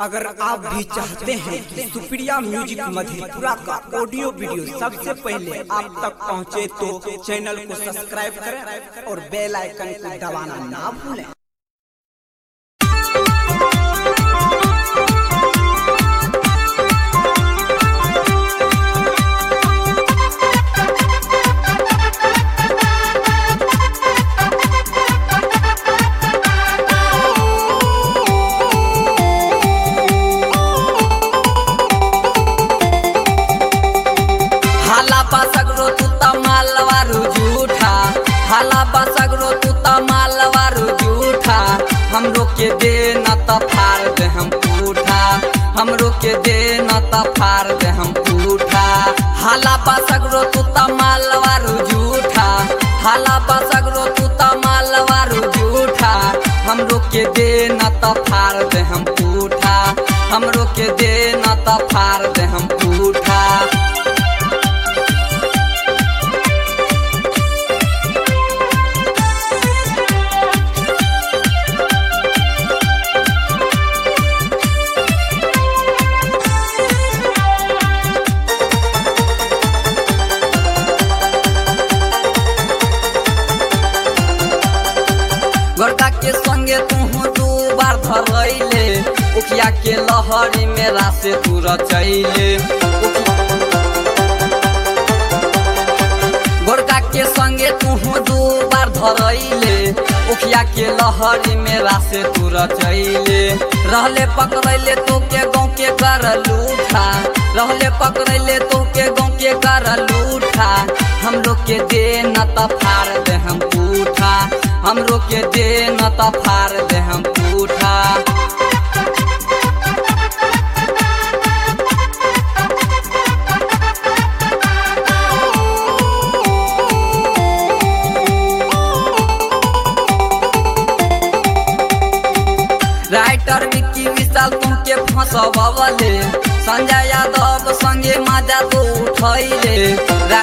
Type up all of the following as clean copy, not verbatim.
अगर आप भी चाहते हैं कि सुप्रिया म्यूजिक मधेपुरा का ऑडियो वीडियो सबसे पहले आप तक पहुंचे तो चैनल को सब्सक्राइब करें और बेल आइकन को दबाना ना भूलें। सगरो तू मालवारू झूठा हाला बसगरो तू मालवारू झूठा हमरो के दे न त फाड़ दे हम पूठा हमरो के दे न त फाड़ दे हम पूठा हाला बसगरो तू मालवारू झूठा हाला बसगरो तू मालवारू झूठा हमरो के दे न त फाड़ दे हम पूठा हमरो के दे न त फाड़ दे हम पूठा। गोरका के संगे तू दू बार धरैले उखिया के लहरी में रासे तू रचैले गोरका के संगे तू दू बार धरैले उखिया के लहरी में रासे तू रचैले रहले पकड़ैले तो के गाँव के कर लूठा रहले पकड़ैले तो के गाँव के कर लूठा हम लोग के दे न त फाड़ दे हम पूठा हमरो के दे न त फाड़ दे हम पूठा। राइटर विक्की विशाल तुमके फंसवले संजय यादव संगे मजा तो उठैले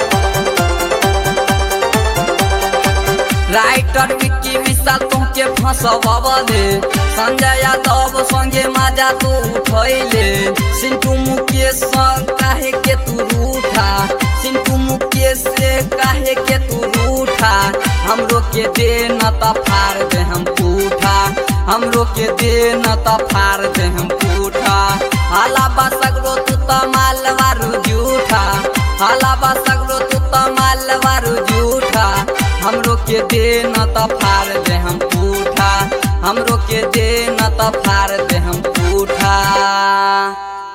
राइटर विक्की विशाल तुमके फंसवले संजय यादव संगे मजा तो उठैले सिंटू मुकेश काहे के तू रूठा सिंटू मुकेश से काहे के तू रूठा हमरो के दे न त फाड़ दे हम पूठा हमरो के दे न त फाड़ दे हम पूठा हाला बसगरो तू मालवारू झूठा हाला बसगरो तू मालवारू झूठा हमरो के दे न त फाड़ दे हम पूठा हमरो के दे न त फाड़ दे हम पूठा।